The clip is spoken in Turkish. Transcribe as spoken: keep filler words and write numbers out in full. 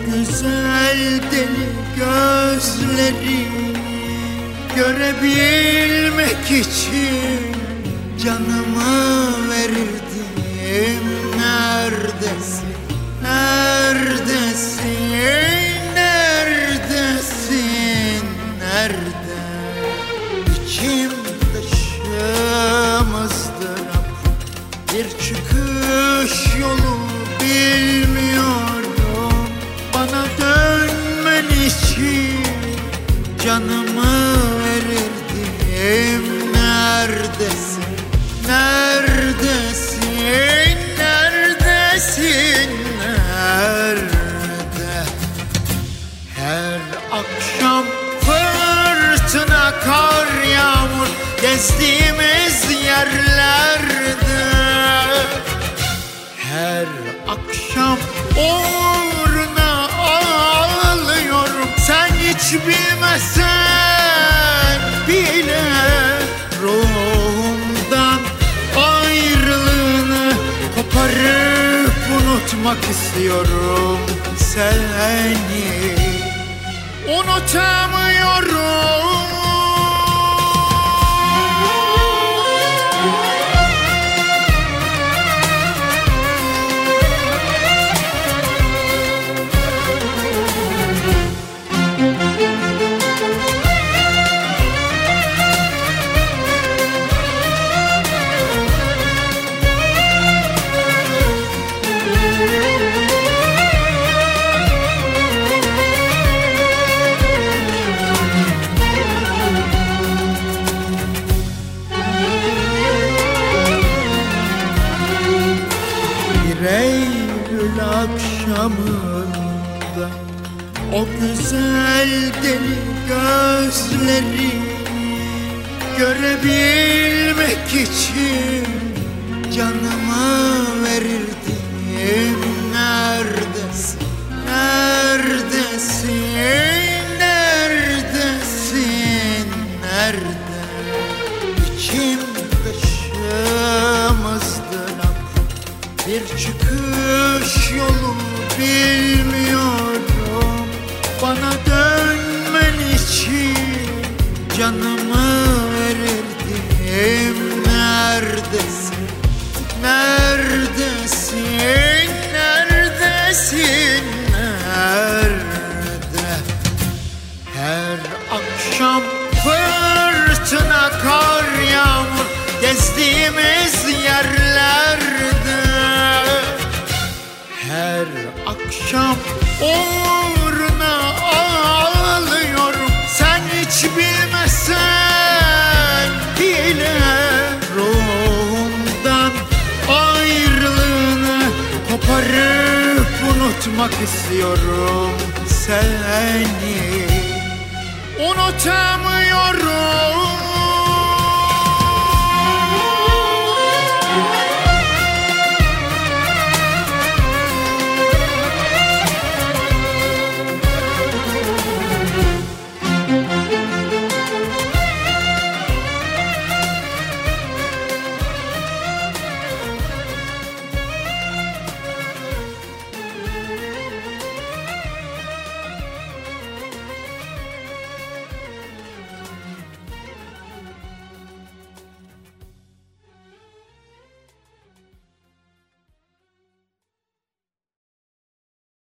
güzel deli gözleri görebilmek için canımı verirdim. Neredesin, neredesin, neredesin, nerede? İçim dışım ızdırap, bir çıkış yolu bilmiyorum. Bana dönmen için canımı verirdim. Neredesin, neredesin, neredesin, nerede? Her akşam fırtına, kar, yağmur gezdiğimiz yerlerde, her akşam uğruna ağlıyorum. Sen hiç bilmesen bile ruhumdan ayrılığını koparıp unutmak istiyorum. Seni unutamıyorum. Eylül akşamında o güzel deli gözleri görebilmek için canımı verirdim. Neredesin, neredesin, neredesin, nerede? İçim dışım ızdırap, bir çıkış yolu bilmiyorum. Bana dönmen için canımı verirdim. Neredesin, neredesin, neredesin, nerede? Her akşam fırtına, kar, yağmur gezdiğimiz yerlerde, her akşam uğruna ağlıyorum. Sen hiç bilmesen bile ruhumdan ayrılığını koparıp unutmak istiyorum. Seni unutamıyorum.